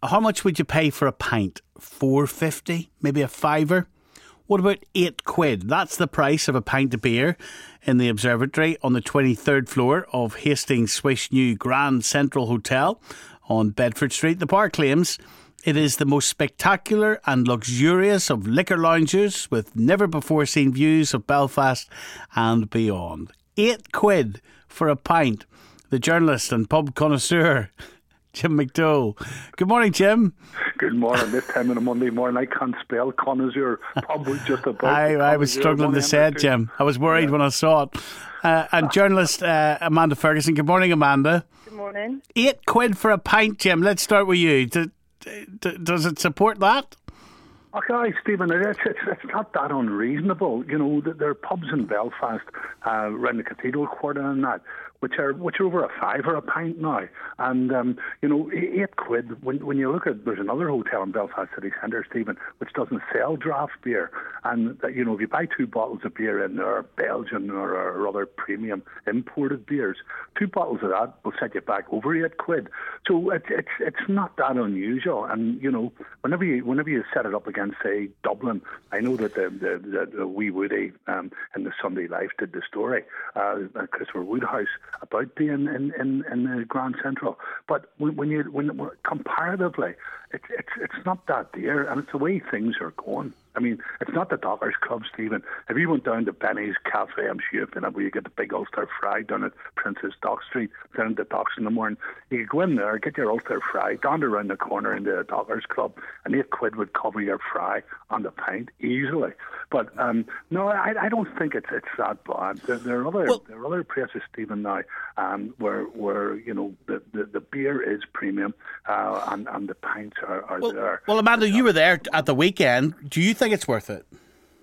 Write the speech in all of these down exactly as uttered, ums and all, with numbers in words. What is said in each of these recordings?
How much would you pay for a pint? Four fifty, maybe a fiver. What about eight quid? That's the price of a pint of beer in the observatory on the twenty-third floor of Hastings Swiss new Grand Central Hotel on Bedford Street. The bar claims it is the most spectacular and luxurious of liquor lounges with never before seen views of Belfast and beyond. Eight quid for a pint. The journalist and pub connoisseur, Jim McDowell. Good morning, Jim. Good morning. This time on a Monday morning, I can't spell connoisseur. Pub was just about. I, I was struggling to say it, Jim. I was worried yeah. when I saw it. Uh, and journalist uh, Amanda Ferguson. Good morning, Amanda. Good morning. Eight quid for a pint, Jim. Let's start with you. Do, do, does it support that? Okay, Stephen, it's, it's, it's not that unreasonable. You know, there are pubs in Belfast, uh, around the Cathedral Quarter and that, which are which are over a fiver a pint now. And, um, you know, eight quid, when when you look at, there's another hotel in Belfast City Centre, Stephen, which doesn't sell draft beer. And, uh, you know, if you buy two bottles of beer in there, Belgian or, or other premium imported beers, two bottles of that will set you back over eight quid. So it's it's it's not that unusual. And, you know, whenever you whenever you set it up against, say, Dublin, I know that the, the, the, the Wee Woody um, in the Sunday Life did the story, uh, Christopher Woodhouse, about being in, in, in the Grand Central. But when, when you when comparatively, it's it's it's not that dear, and it's the way things are going. I mean, it's not the Dockers Club, Stephen. If you went down to Benny's Cafe, I'm sure, you know, where you get the big Ulster fry down at Princess Dock Street, down at the docks in the morning, you could go in there, get your Ulster fry, down around the corner into the Dockers Club, and eight quid would cover your fry on the pint easily. But um, no, I, I don't think it's it's that bad. There, there are other well, there are other places, Stephen, now um, where where you know the, the, the beer is premium uh, and and the pints are, are well, there. Well, Amanda, you were there at the weekend. Do you think it's worth it?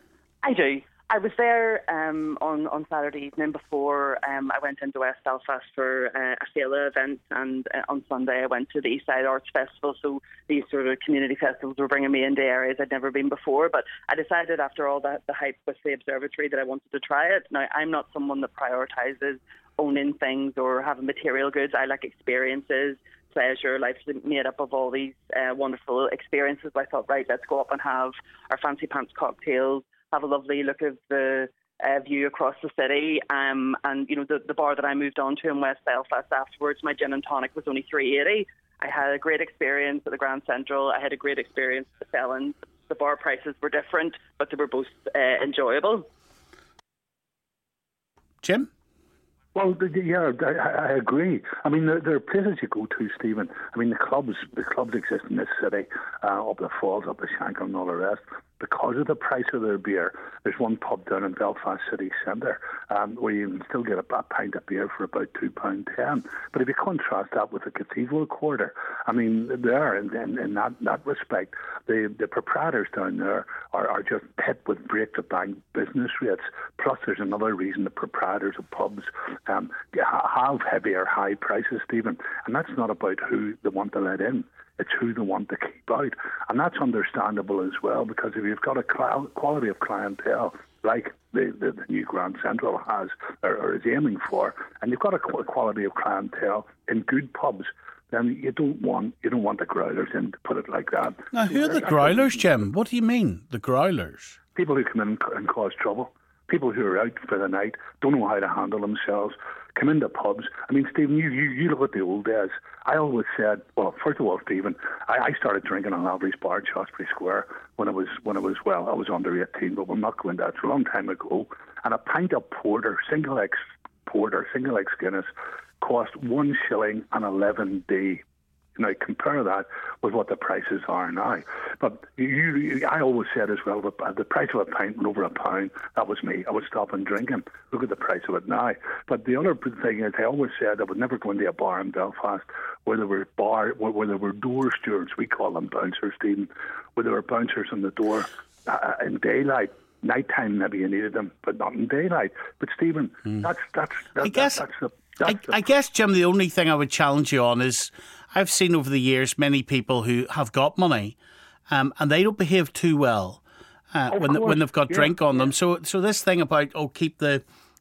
I do. I was there um, on, on Saturday evening before um, I went into West Belfast for uh, a Fela event, and uh, on Sunday I went to the East Side Arts Festival. So these sort of community festivals were bringing me into areas I'd never been before. But I decided after all that the hype with the observatory that I wanted to try it. Now, I'm not someone that prioritises owning things or having material goods. I like experiences, pleasure. Life's made up of all these uh, wonderful experiences. I thought, right, let's go up and have our fancy pants cocktails, have a lovely look at the uh, view across the city. Um, and, you know, the, the bar that I moved on to in West Belfast afterwards, my gin and tonic was only three eighty. I had a great experience at the Grand Central. I had a great experience at the Felons. The bar prices were different, but they were both uh, enjoyable. Jim? Well, yeah, I, I agree. I mean, there, there are places you go to, Stephen. I mean, the clubs, the clubs exist in this city, uh, up the Falls, up the Shankill and all the rest. Because of the price of their beer, there's one pub down in Belfast City Centre um, where you can still get a, a pint of beer for about two pounds ten. But if you contrast that with the Cathedral Quarter, I mean, there, in, in, in that, that respect, the, the proprietors down there are, are just hit with break-the-bank business rates. Plus, there's another reason the proprietors of pubs um, have heavier high prices, Stephen. And that's not about who they want to let in. It's who they want to keep out. And that's understandable as well, because if you've got a cl- quality of clientele like the, the, the new Grand Central has or, or is aiming for, and you've got a qu- quality of clientele in good pubs, then you don't want you don't want the growlers in, to put it like that. Now, who are the growlers, Jim? What do you mean, the growlers? People who come in and cause trouble. People who are out for the night, don't know how to handle themselves, come into pubs. I mean, Stephen, you, you, you look at the old days. I always said, well, first of all, Stephen, I, I started drinking on Alvarez Bar at Shaftesbury Square when I was, when I was, well, I was under eighteen, but we're not going to that. It's a long time ago. And a pint of porter, single X porter, single X Guinness, cost one shilling and eleven d. Now, compare that with what the prices are now. But you, you, I always said as well, that the price of a pint went over a pound. That was me. I would stop and drinking. Look at the price of it now. But the other thing is, I always said I would never go into a bar in Belfast where there were bar, where, where there were door stewards. We call them bouncers, Stephen. Where there were bouncers on the door uh, in daylight. Nighttime, maybe you needed them, but not in daylight. But Stephen, mm. that's that's that, I guess. That, that's the. That's I, I guess, Jim, the only thing I would challenge you on is I've seen over the years many people who have got money um, and they don't behave too well uh, when course. when they've got yeah, drink on yeah. them. So so this thing about oh keep the keep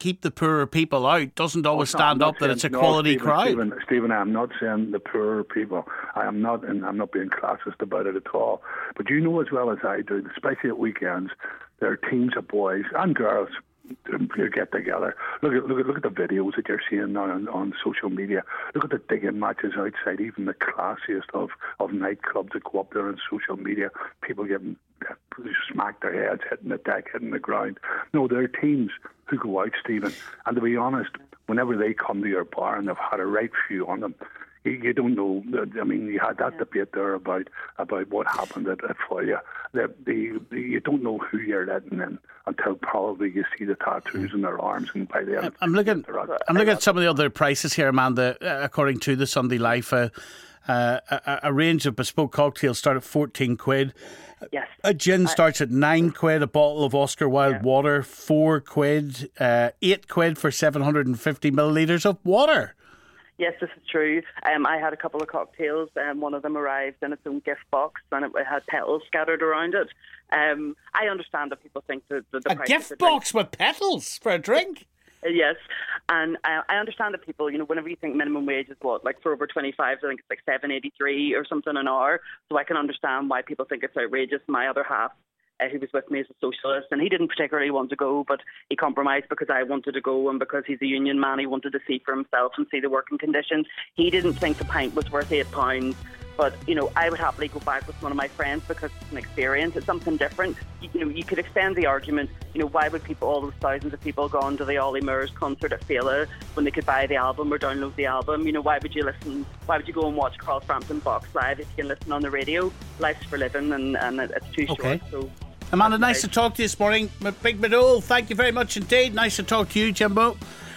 keep the poorer people out doesn't always Oh, stand no, up that saying, it's a no, quality Stephen, crowd. Stephen, Stephen, I'm not saying the poorer people. I am not, and I'm not being classist about it at all. But you know as well as I do, especially at weekends, there are teams of boys and girls who get together. Look at look at look at the videos that you're seeing now on, on social media. Look at the digging matches outside, even the classiest of, of nightclubs that go up there on social media. People getting smacked their heads, hitting the deck, hitting the ground. No, there are teams who go out, Stephen, and to be honest, whenever they come to your bar and they've had a right few on them, you, you don't know. I mean, you had that yeah. debate there about about what happened at, at Folia. The, the, the, you don't know who you're letting in until probably you see the tattoos on their arms, and by the end, I'm looking. I'm looking at some of the other prices here, Amanda. Uh, according to the Sunday Life, uh, uh, a, a range of bespoke cocktails start at fourteen quid. Yes. A gin starts at nine quid. A bottle of Oscar Wilde yeah. water, four quid. Uh, eight quid for seven hundred and fifty millilitres of water. Yes, this is true. Um, I had a couple of cocktails, and um, one of them arrived in its own gift box, and it had petals scattered around it. Um, I understand that people think that the, the a price gift of box drink, with petals for a drink. Yes, and I, I understand that people, you know, whenever you think minimum wage is what, like for over twenty-five, I think it's like seven eighty-three or something an hour. So I can understand why people think it's outrageous. My other half, Uh, who was with me as a socialist, and he didn't particularly want to go, but he compromised because I wanted to go, and because he's a union man, he wanted to see for himself and see the working conditions. He didn't think the pint was worth eight pounds, but you know, I would happily go back with one of my friends because it's an experience. It's something different. You, you know, you could extend the argument. You know, why would people, all those thousands of people, go on to the Ollie Murs concert at Fela when they could buy the album or download the album? You know, why would you listen? Why would you go and watch Carl Frampton box live if you can listen on the radio? Life's for living, and, and it's too okay. short. So. Amanda, nice to talk to you this morning. Big Madole, thank you very much indeed. Nice to talk to you, Jimbo.